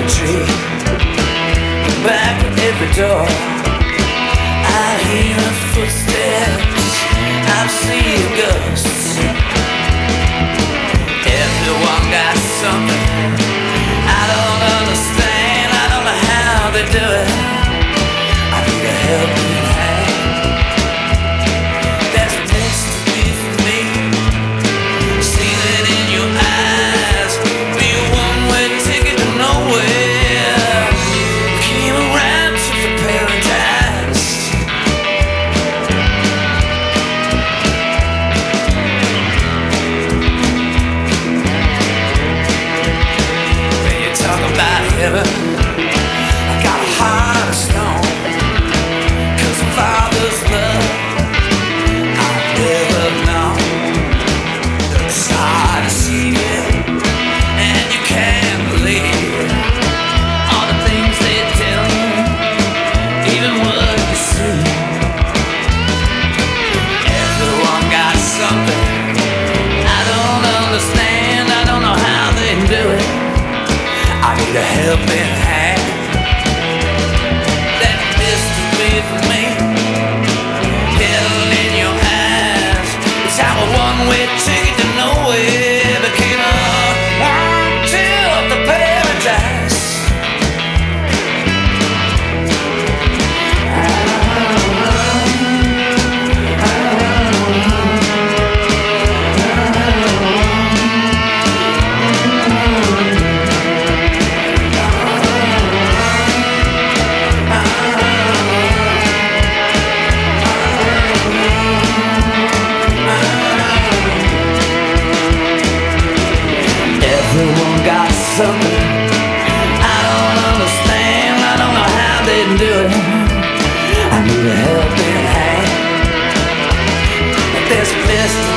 tree, back at every door. I hear footsteps, I see ghosts. Everyone got something I don't understand. I don't know how they do it. I need a helping hand. There's a place to be for me. Seen it in your eyes. Be a one-way ticket to nowhere. Came around to the paradise. When you talk about heaven, I got a heart of stone. 'Cause the Father's love I've never known. The side to see it, and you can't believe all the things they tell you, even what you see. Everyone got something I don't understand. I don't know how they do it. I need a helping hand. That mystery for me, hidden in your eyes. It's how a one-way ticket to nowhere became a one till the paradise. Everyone got something I don't understand. I don't know how they do it. I need a helping hand. There's a mystery